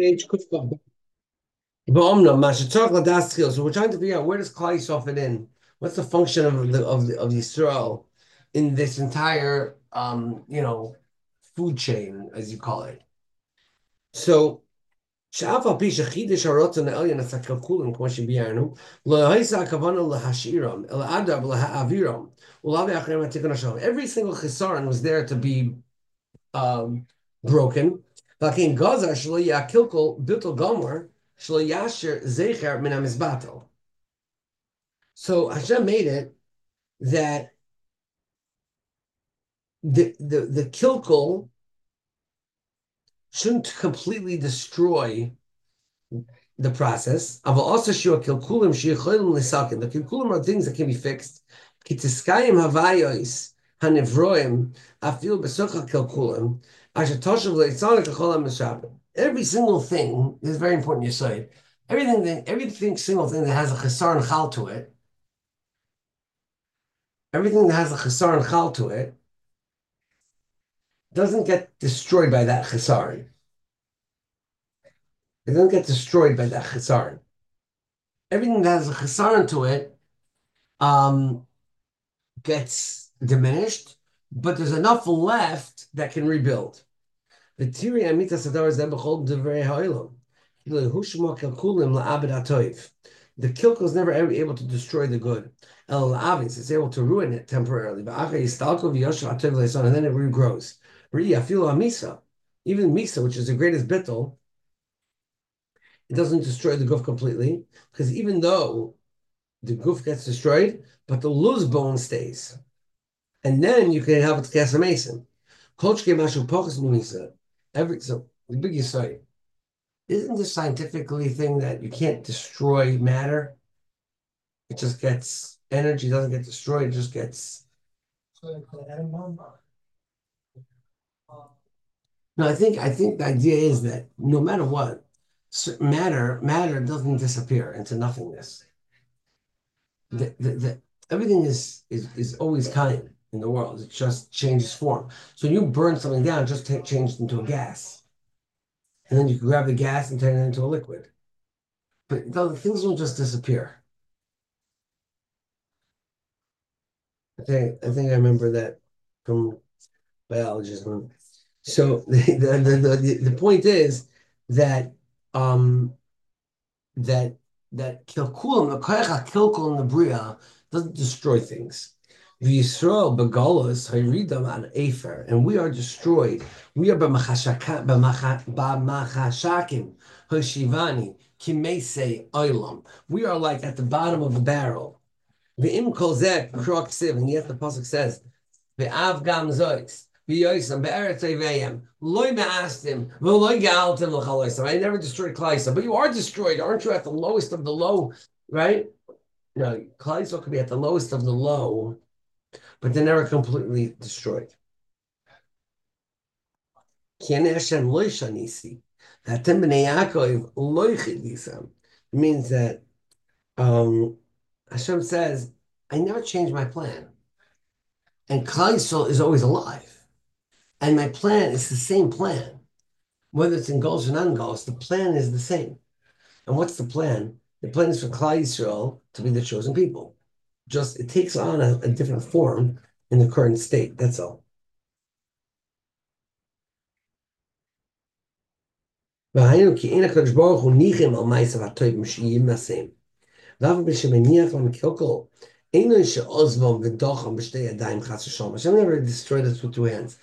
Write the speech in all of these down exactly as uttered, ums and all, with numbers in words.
Page Kufka. Ba'omna, Mashiach Ladas Tchil. So we're trying to figure out where does Klal Yisrael fit in? What's the function of the of the of Yisrael in this entire um, you know, food chain, as you call it? So שאף על פי שחידש הרצון העליון עשה קלקולים, כמו שביארנו, לא הייתה הכוונה להשאירם, אלא אדרבה להעבירם, ולהביא אחריהם התיקון השלום. Every single chisaron was there to be um, broken. ולכן גזר שלא יהיה הקלקול בלתי גמור, שלא יאשר זכר מן המזבטל. So Hashem made it that the, the, the kilkul shouldn't completely destroy the process. But also kilkulim sheyicholim lisakin. The kilkulim are things that can be fixed. Kitiskayim havayos hanivroim afil besocha kilkulim asher toshav leitzana kacholam mishabim. Every single thing is very important. You say everything. That, everything single thing that has a chesar and chal to it. Everything that has a chesar and chal to it doesn't get destroyed by that chesar. It doesn't get destroyed by that chesar. Everything that has a chesar to it um, gets diminished, but there's enough left that can rebuild. The Tiri Amita Sadar is Debachol Devrei Ha'ilam. The kilkel is never able to destroy the good. El Avis is able to ruin it temporarily. And then it regrows. Even Misa, which is the greatest bittul, it doesn't destroy the guf completely, because even though the guf gets destroyed, but the loose bone stays. And then you can have it cast a mason. Every so the big Yisrael. Isn't this scientifically thing that you can't destroy matter? It just gets energy, doesn't get destroyed, it just gets. No, I think I think the idea is that no matter what, matter matter doesn't disappear into nothingness. The, the, the, everything is, is is always kind in the world. It just changes form. So when you burn something down, it just t- changes into a gas. And then you can grab the gas and turn it into a liquid. But the things don't just disappear. I think I think I remember that from biology. So the the, the, the, the point is that um that that kilkulim, the koyach kilkul in the bria doesn't destroy things. The Yisrael begalos hayridam an afer, and we are destroyed. We are b'machashakim hoshivani kimesei oilam. We are like at the bottom of the barrel. The im kolzek krok siv, and yet the pasuk says, "Ve'av gam zois." I never destroyed Klal Yisrael, but you are destroyed, aren't you? At the lowest of the low, right? No, Klal Yisrael could be at the lowest of the low, but they're never completely destroyed. It means that um, Hashem says, I never changed my plan. And Klal Yisrael is always alive. And my plan is the same plan. Whether it's in goals or non-goals, the plan is the same. And what's the plan? The plan is for Klal Yisrael to be the chosen people. Just it takes on a, a different form in the current state. That's all. Hashem never destroyed us with two hands.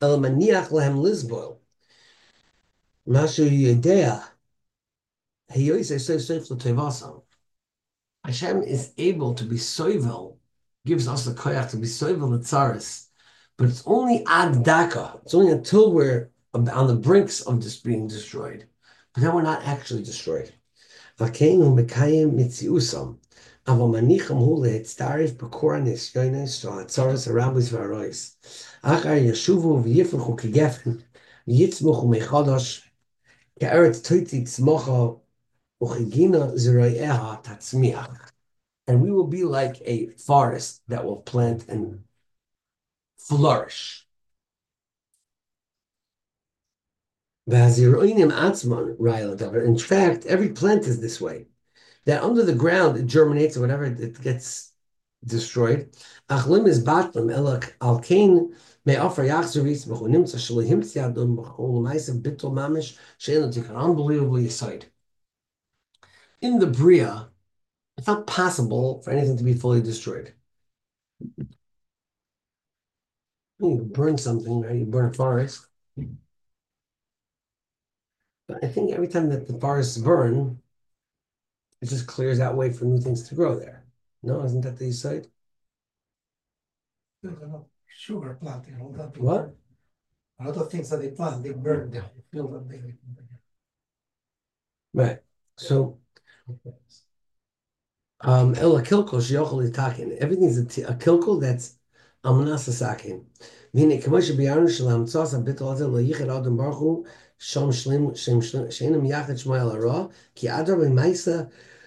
Hashem is able to be soivel, gives us the koyach to be soivel the tzaris, but it's only ad daka. It's only until we're on the brinks of just being destroyed, but then we're not actually destroyed. Vakeinu mekayim mitziusam, aval manicham hu lehitztarif b'kora nisyonis so hatzaris harabis v'arois. Achar yeshuvu v'yifruchu kegefen v'yitzmuchu mechadosh ke'eretz toiti tzmocha uchigina zeroyeha tatzmiach. And we will be like a forest that will plant and flourish. In fact, every plant is this way. That under the ground it germinates or whatever, it gets destroyed. Achlim is batlim elak alkain may offer yachzeris b'chunim tzashalihim tziyadum b'chol bittul mamish she'en tikkun. Unbelievably aside. In the Bria, it's not possible for anything to be fully destroyed. You burn something, right? You burn a forest. But I think every time that the forests burn, it just clears out way for new things to grow there. No, isn't that the side? Sugar planting, all that. What? A lot of things that they plant, they burn, they feel that they. Right. So, um, El Kilkul Shiochel Itakin. Everything's a, t- a kilkul that's Amanas Sakin. Meaning, Kamosh Biarn Shalom Tzas Abitol Azel Yichad Adam Baruch Shom Shlim Shem Shenim Yachad Shmael Ara Ki Adar B'Maisa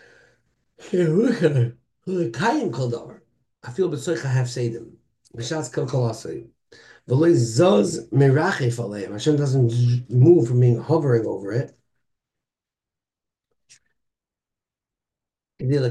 Kayim Kol Davar. I feel B'Tzoich I have Seidim. B'Shatz Kilkul Asay. V'Loi Zaz Merachef Aleim. Hashem doesn't move from being hovering over it. Okay?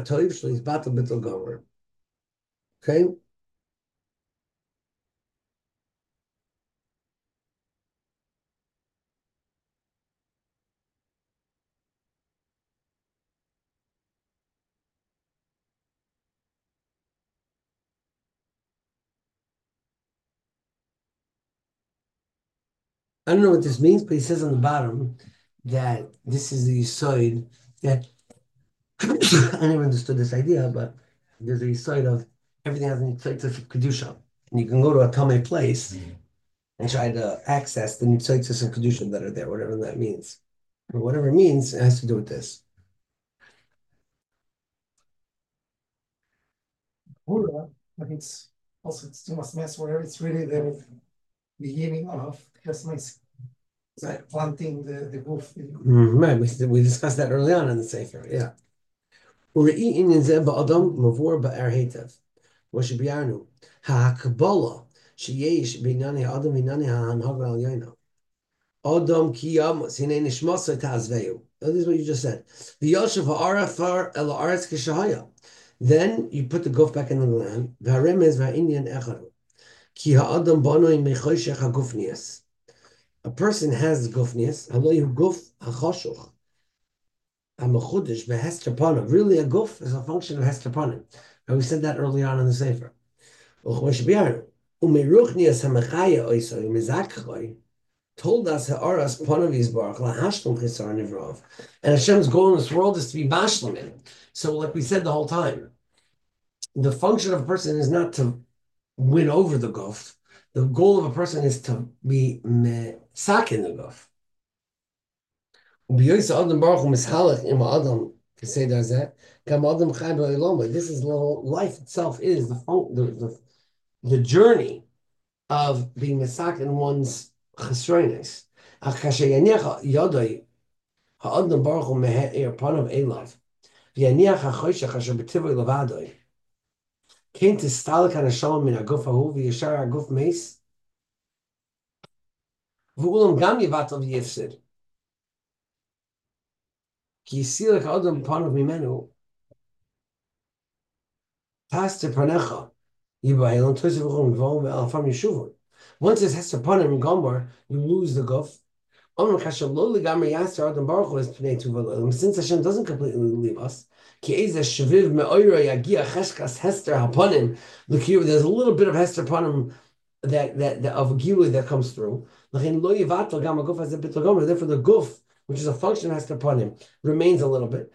I don't know what this means, but he says on the bottom that this is the side that I never understood this idea, but there's a side of everything has an side of kedusha, and you can go to a Talmud place and try to access the sites of kedusha that are there, whatever that means. But whatever it means, it has to do with this. But it's also it's too much mess where it's really the beginning of just nice right. planting the the roof. Mm, right, we, we discussed that early on in the Sefer, yeah. וראי עניין זה באדם מבואר באר היטב. כמו שביארנו, ההקבלה שיש בענייני האדם וענייני ההנהגה העליונה. אדם כי ימוס, הנה נשמתו תעזבהו. That is what you just said. ויושב העפר אל הארץ כשהיה. Then you put the guf back in the land. והרמז והעניין אחד. כי האדם בנוי מחושך הגופניאס. A person has gufnias, הלא הוא גוף החשוך. Amachudish behester panim. Really, a guf is a function of hester panim. And we said that early on in the sefer. Told us ha'aras panav yizbarach lahashlim chisar nivrov. And Hashem's goal in this world is to be bashlim. So, like we said the whole time, the function of a person is not to win over the guf. The goal of a person is to be mesak in the guf. This is the life itself is the, the, the, the journey of being mesak in one's chesronis. Ha'adam baruch hu me'er panav elav. V'yaniach ha'choshech asher b'tivoi levadoi. Kain tistalik hanashama min ha'guf hahu v'yashar ha'guf meis. V'ulam gam yivatal v'yifsid. Ki yisilek ha'adam panav mimenu. Pastor panecha. Yibayel toisiv v'chum v'om ve'alafam yeshuvon. Once it has to pun him gombar, you lose the guf. Since Hashem doesn't completely leave us, there's a little bit of hester panim that, that, that of a gilui that comes through. Therefore, the guf, which is a function of hester panim, remains a little bit.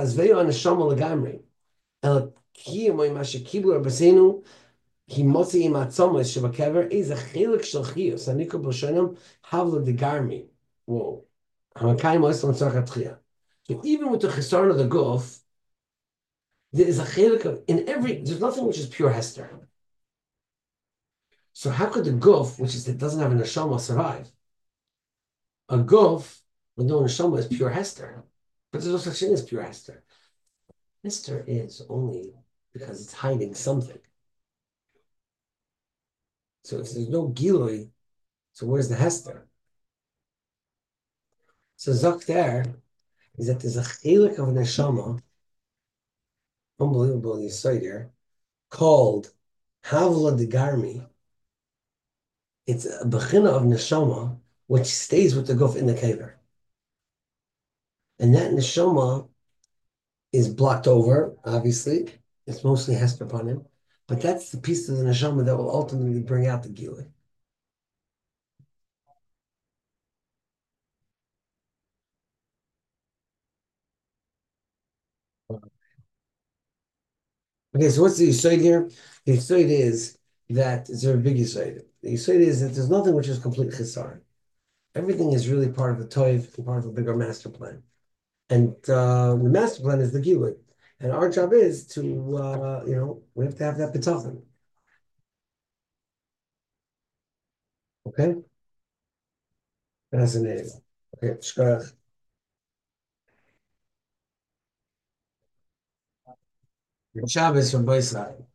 He motzi im atzomas shebakever is a chelik shel chiyus anikol b'shonim havla degarmi. Whoa, hamakayim oislam tzarchat chiyah. So even with the chesaron of the guf, there is a chelik of in every. There's nothing which is pure hester. So how could the guf, which is that doesn't have a neshama, survive? A guf with no neshama is pure hester, but there's no such thing as pure hester. Hester is only because it's hiding something. So if there's no gilui, so where's the hester? So Zok there is that there's a chelik of neshama, unbelievable you say there, called Havla de Garmi. It's a bechina of neshama which stays with the guf in the kever. And that neshama is blocked over, obviously. It's mostly hester upon him. But that's the piece of the neshama that will ultimately bring out the gilui. Okay, so what's the Yisoid here? The Yisoid is that it's a big Yisoid. The Yisoid is that there's nothing which is complete chisar. Everything is really part of the toiv and part of a bigger master plan. And uh, the master plan is the Gilui. And our job is to, uh, you know, we have to have that bitachon. Okay? Fascinating. Okay, shkach. Shabbos from both sides.